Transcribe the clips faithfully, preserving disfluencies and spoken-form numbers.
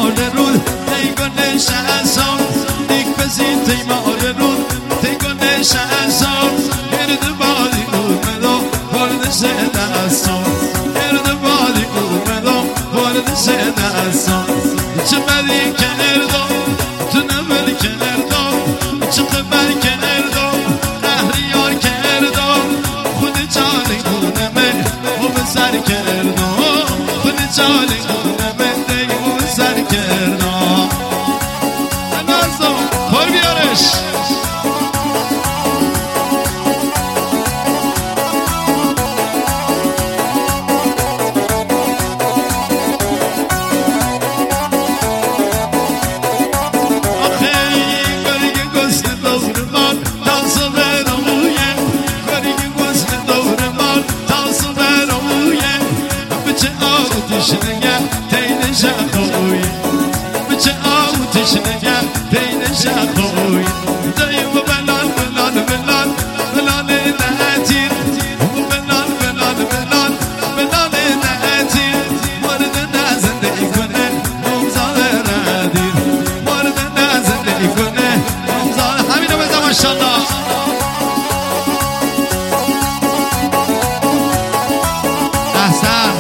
مال رود تیگان شهسان دیگ بزین تی مال رود تیگان شهسان گرد بادی اومدم برد شهدستان گرد بادی اومدم برد شهدستان چه بدی کردم تو نبر کردم چه قبر کردم اهریار کردم خود جانی اونمه و به سر کردم خود جانی اونمه دیگه و به سر کردم نازم پر بیارش شخوی دایم و بلال بلال بلال بلال نهتیر و بلال بلال بلال بلال نهتیر مورد نزنده ای کنه نمزاد ردیر مورد نزنده ای کنه نمزاد همینو بزن ماشالله احسن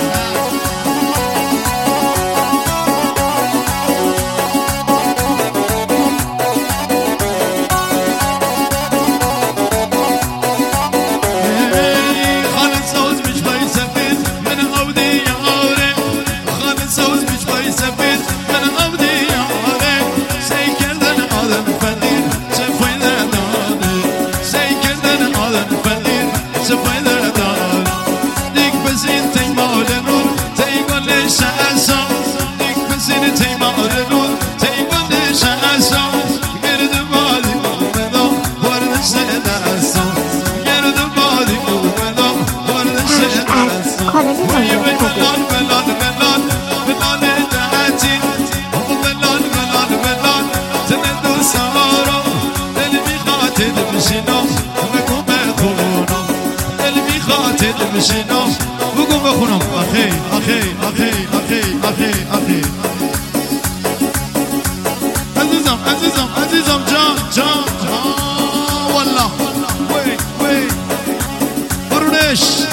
بشینم بگو بخونم آخی آخی آخی آخی آخی آخی عزیزم عزیزم عزیزم جان جان جان والله وی وی برونش